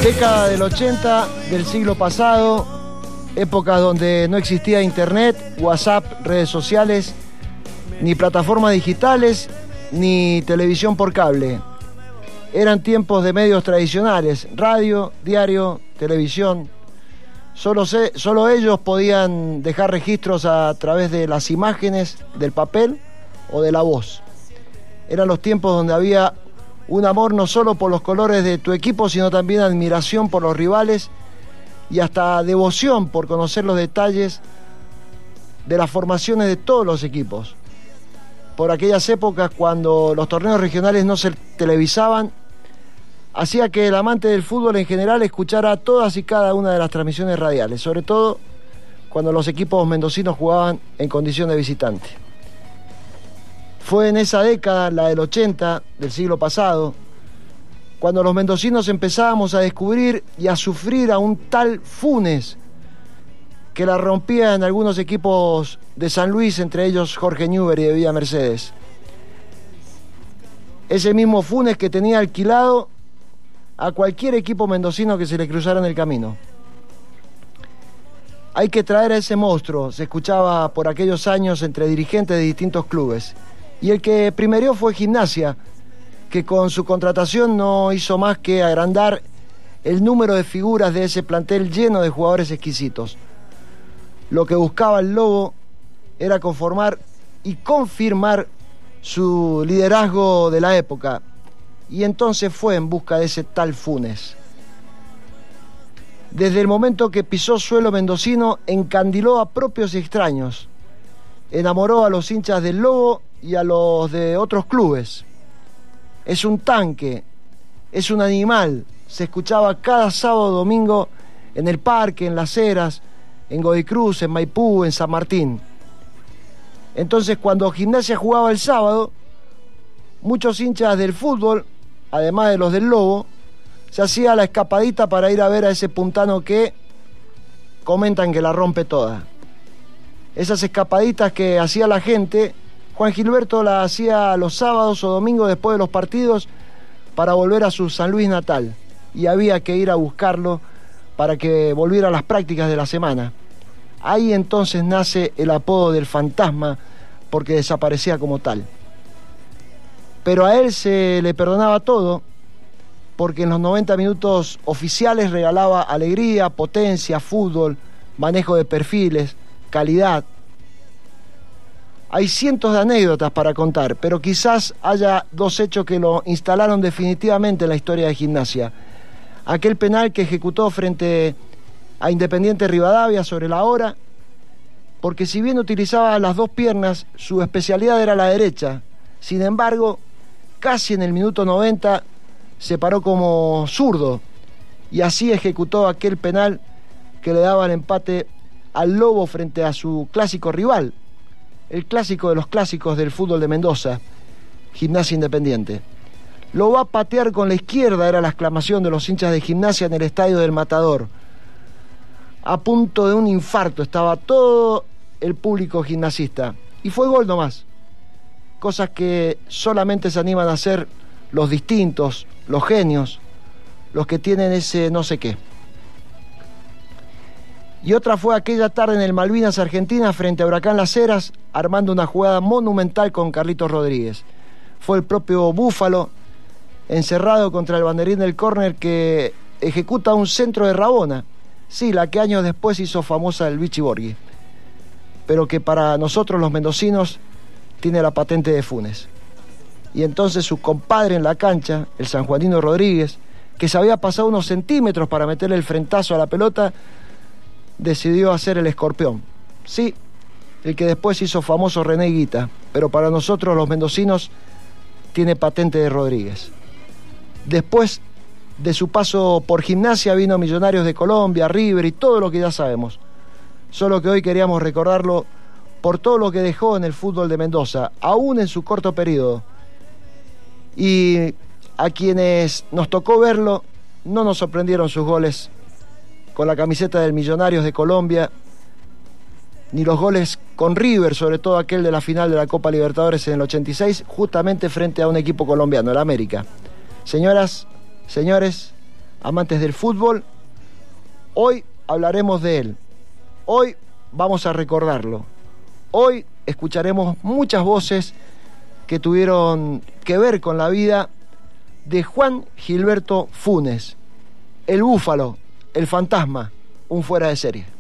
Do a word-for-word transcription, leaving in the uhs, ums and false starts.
Década del ochenta del siglo pasado, épocas donde no existía internet, WhatsApp, redes sociales, ni plataformas digitales, ni televisión por cable. Eran tiempos de medios tradicionales, radio, diario, televisión. Solo, se, solo ellos podían dejar registros a través de las imágenes, del papel o de la voz. Eran los tiempos donde había un amor no solo por los colores de tu equipo, sino también admiración por los rivales y hasta devoción por conocer los detalles de las formaciones de todos los equipos. Por aquellas épocas, cuando los torneos regionales no se televisaban, hacía que el amante del fútbol en general escuchara todas y cada una de las transmisiones radiales, sobre todo cuando los equipos mendocinos jugaban en condición de visitante. Fue en esa década, la del ochenta, del siglo pasado, cuando los mendocinos empezábamos a descubrir y a sufrir a un tal Funes, que la rompía en algunos equipos de San Luis, entre ellos Jorge Newbery de Villa Mercedes. Ese mismo Funes que tenía alquilado a cualquier equipo mendocino que se le cruzara en el camino. Hay que traer a ese monstruo, se escuchaba por aquellos años entre dirigentes de distintos clubes. Y el que primero fue Gimnasia, que con su contratación no hizo más que agrandar el número de figuras de ese plantel lleno de jugadores exquisitos. Lo que buscaba el Lobo era conformar y confirmar su liderazgo de la época, y entonces fue en busca de ese tal Funes. Desde el momento que pisó suelo mendocino, encandiló a propios y extraños, enamoró a los hinchas del Lobo y a los de otros clubes. Es un tanque, es un animal. Se escuchaba cada sábado domingo en el parque, en Las Heras, en Godoy Cruz, en Maipú, en San Martín. Entonces, cuando Gimnasia jugaba el sábado, muchos hinchas del fútbol, además de los del Lobo, se hacía la escapadita para ir a ver a ese puntano que comentan que la rompe toda. Esas escapaditas que hacía la gente, Juan Gilberto la hacía los sábados o domingos después de los partidos para volver a su San Luis natal, y había que ir a buscarlo para que volviera a las prácticas de la semana. Ahí entonces nace el apodo del fantasma, porque desaparecía como tal. Pero a él se le perdonaba todo, porque en los noventa minutos oficiales regalaba alegría, potencia, fútbol, manejo de perfiles, calidad. Hay cientos de anécdotas para contar, pero quizás haya dos hechos que lo instalaron definitivamente en la historia de Gimnasia. Aquel penal que ejecutó frente a Independiente Rivadavia sobre la hora, porque si bien utilizaba las dos piernas, su especialidad era la derecha. Sin embargo, casi en el minuto noventa se paró como zurdo y así ejecutó aquel penal que le daba el empate al Lobo frente a su clásico rival, el clásico de los clásicos del fútbol de Mendoza, Gimnasia Independiente. Lo va a patear con la izquierda, era la exclamación de los hinchas de Gimnasia en el estadio del Matador. A punto de un infarto estaba todo el público gimnasista. Y fue gol nomás. Cosas que solamente se animan a hacer los distintos, los genios, los que tienen ese no sé qué. Y otra fue aquella tarde en el Malvinas Argentina frente a Huracán Las Heras, armando una jugada monumental con Carlitos Rodríguez. Fue el propio Búfalo, encerrado contra el banderín del córner, que ejecuta un centro de Rabona. Sí, la que años después hizo famosa el Vichy Borghi, pero que para nosotros los mendocinos tiene la patente de Funes. Y entonces su compadre en la cancha, el sanjuanino Rodríguez, que se había pasado unos centímetros para meterle el frentazo a la pelota, decidió hacer el escorpión. Sí, el que después hizo famoso René Guita, pero para nosotros los mendocinos tiene patente de Rodríguez. Después de su paso por Gimnasia vino Millonarios de Colombia, River y todo lo que ya sabemos. Solo que hoy queríamos recordarlo por todo lo que dejó en el fútbol de Mendoza, aún en su corto periodo. Y a quienes nos tocó verlo, no nos sorprendieron sus goles con la camiseta del Millonarios de Colombia, ni los goles con River, sobre todo aquel de la final de la Copa Libertadores en el ochenta y seis, justamente frente a un equipo colombiano, el América. Señoras, señores, amantes del fútbol, hoy hablaremos de él. Hoy vamos a recordarlo. Hoy escucharemos muchas voces que tuvieron que ver con la vida de Juan Gilberto Funes, el Búfalo, el fantasma, un fuera de serie.